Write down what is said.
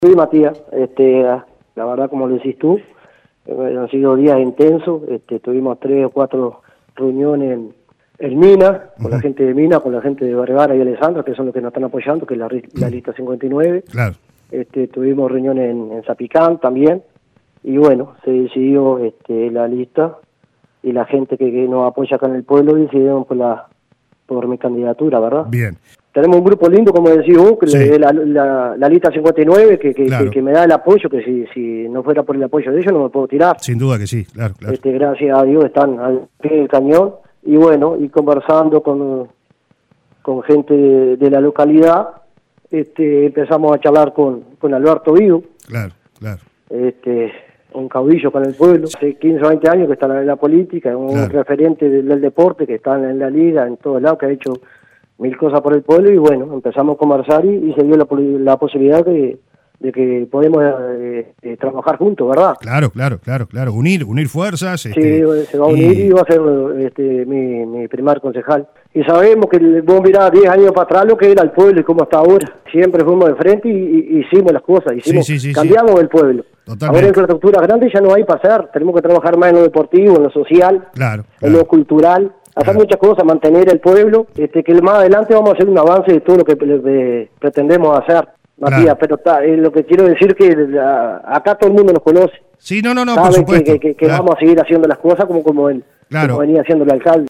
Sí, Matías, la verdad, como lo decís tú, han sido días intensos, tuvimos 3 o 4 reuniones en Mina, con la gente de Mina, con la gente de Vergara y Alessandra, que son los que nos están apoyando, que es la lista 59. Claro. Tuvimos reuniones en Zapicán también, y bueno, se decidió la lista, y la gente que nos apoya acá en el pueblo decidieron por mi candidatura, ¿verdad? Bien. Tenemos un grupo lindo, como decís vos, que Sí. es la lista 59, Claro. que me da el apoyo, que si no fuera por el apoyo de ellos no me puedo tirar. Sin duda que sí, claro. Gracias a Dios están al pie del cañón, y bueno, y conversando con gente de la localidad, empezamos a charlar con Alberto Vigo, Claro. un caudillo con el pueblo, hace 15 o 20 años que está en la política, un Claro. referente del deporte, que está en la liga, en todos lados, que ha hecho 1000 cosas por el pueblo, y bueno, empezamos a conversar y se dio la posibilidad de que podemos trabajar juntos, ¿verdad? Claro. Unir fuerzas. Sí, se va a unir y va a ser mi primer concejal. Y sabemos que vos mirás 10 años para atrás lo que era el pueblo y cómo está ahora. Siempre fuimos de frente y hicimos las cosas, cambiamos el pueblo. Totalmente. Ahora infraestructura grande ya no hay para hacer, tenemos que trabajar más en lo deportivo, en lo social, en lo cultural, hacer muchas cosas, mantener el pueblo, que más adelante vamos a hacer un avance de todo lo que pretendemos hacer, Matías, pero lo que quiero decir que acá todo el mundo nos conoce. Sí, no, Saben por supuesto. que vamos a seguir haciendo las cosas como él, como venía haciendo el alcalde.